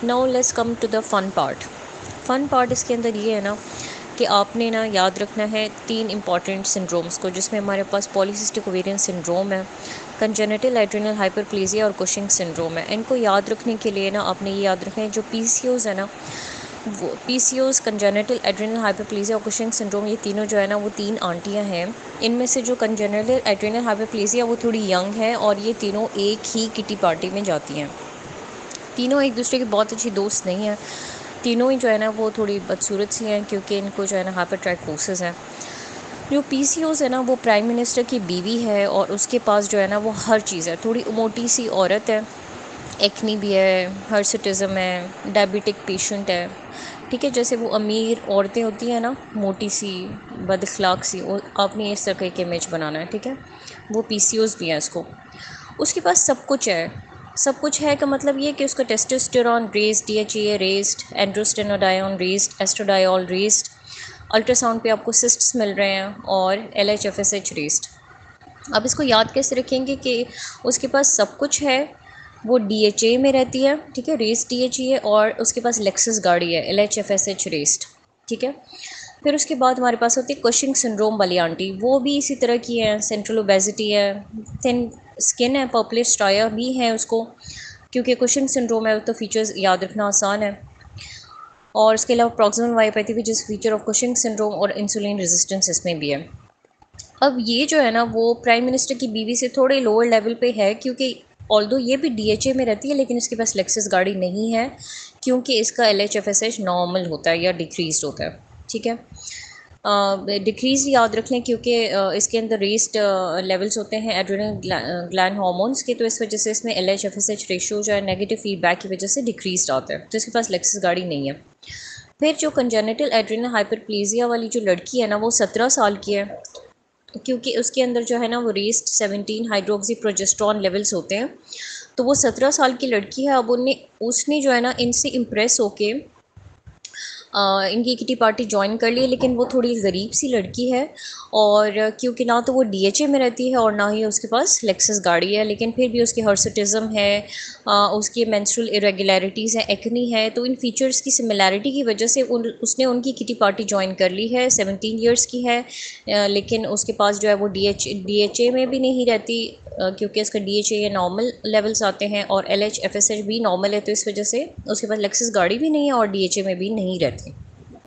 Now let's come to the fun part. Fun part इसके अंदर ये है ना कि आपने ना याद रखना है 3 इंपॉर्टेंट सिंड्रोम्स को, जिसमें हमारे पास पॉलीसिस्टिक ओवेरियन सिंड्रोम है, कंजेनिटल एड्रेनल हाइपरप्लेजिया और कुशिंग सिंड्रोम है। इनको याद रखने के लिए ना आपने ये याद रखना है जो पीसीओज है ना, वो पीसीओज, कंजेनिटल एड्रेनल हाइपरप्लेजिया और कुशिंग सिंड्रोम, ये तीनों जो है ना वो 3 आंटियां हैं। इनमें से जो कंजेनिटल एड्रेनल हाइपरप्लेजिया वो थोड़ी यंग है और ये तीनों एक ही किटी पार्टी में जाती हैं। तीनों एक दूसरे की बहुत अच्छी दोस्त नहीं है, तीनों ही जो है ना वो थोड़ी बदसूरत सी हैं क्योंकि इनको जो है ना हाइपरट्राइकोसिस है। जो पीसीओस है ना वो प्राइम मिनिस्टर की बीवी है और उसके पास जो है ना वो हर चीज़ है। थोड़ी मोटी सी औरत है, एक्नी भी है, हर्सिटिज़म है, डायबिटिक पेशेंट है। ठीक है, जैसे वो अमीर औरतें होती हैं ना, मोटी सी, बदअखलाक सी, वो आपने इस तरह का एक इमेज बनाना है। ठीक है, वो पीसीओस भी है इसको। उसके पास सब कुछ है। सब कुछ है का मतलब ये कि उसका testosterone raised, DHA raised, androstenedione raised, estradiol raised, ultrasound पे आपको सिस्ट्स मिल रहे हैं और एलएचएफएसएच रेस्ड। अब इसको याद कैसे रखेंगे कि उसके पास सब कुछ है, वो डीएचए में रहती है, ठीक है, रेस्ड डीएचए, और उसके पास लेक्सस गाड़ी है, एलएचएफएसएच रेस्ड। ठीक है, फिर उसके बाद हमारे पास होती है कुशिंग सिंड्रोम वाली आंटी, वो भी इसी तरह की है, सेंट्रल ओबेसिटी है, थिन स्किन है, पर्पलिश स्ट्राया भी है उसको, क्योंकि कुशिंग सिंड्रोम है तो फीचर्स याद रखना आसान है। और उसके अलावा प्रॉक्सिमल मायोपैथी भी जिस फीचर ऑफ कुशिंग सिंड्रोम, और इंसुलिन रेजिस्टेंस इसमें भी है। अब ये जो है ना वो प्राइम मिनिस्टर की बीवी से थोड़े लोअर लेवल पे है, क्योंकि ऑल्दो ये भी डीएचए में रहती है लेकिन इसके पास लेक्सस गाड़ी नहीं है, क्योंकि इसका एलएचएफएसएच नॉर्मल होता है या डिक्रीज होता है। ठीक है, डिक्रीज याद रख लें क्योंकि इसके अंदर रेस्ट लेवल्स होते हैं एड्रेनल ग्लैंड हार्मोन्स के, तो इस वजह से इसमें एलएचएफएसएच रेशियो जो है नेगेटिव फीडबैक की वजह से डिक्रीज आता है, तो इसके पास लेक्सस गाड़ी नहीं है। फिर जो कंजेनिटल एड्रेनल हाइपरप्लेजिया वाली जो लड़की है ना वो 17 साल की है, क्योंकि उसके अंदर जो है ना वो रेस्ट 17 हाइड्रोक्सी प्रोजेस्ट्रॉन लेवल्स होते हैं। तो वो 17 साल की लड़की है। अब उसने जो है ना इनसे इम्प्रेस होके इनकी किटी पार्टी ज्वाइन कर ली, लेकिन वो थोड़ी गरीब सी लड़की है, और क्योंकि ना तो वो डीएचए में रहती है और ना ही उसके पास लेक्सस गाड़ी है, लेकिन फिर भी उसकी हर्सिटिज़म है, उसकी मेंस्ट्रुअल इरेगुलरिटीज़ हैं, एक्नी है, तो इन फीचर्स की सिमिलैरिटी की वजह से उसने उनकी किटी पार्टी ज्वाइन कर ली है। 17 ईयर्स की है, लेकिन उसके पास जो है वो डीएचए में भी नहीं रहती, क्योंकि इसका डीएचए नॉर्मल लेवल्स आते हैं और एलएचएफएसएच भी नॉर्मल है, तो इस वजह से उसके पास लेक्सस गाड़ी भी नहीं है और डीएचए में भी नहीं रहती।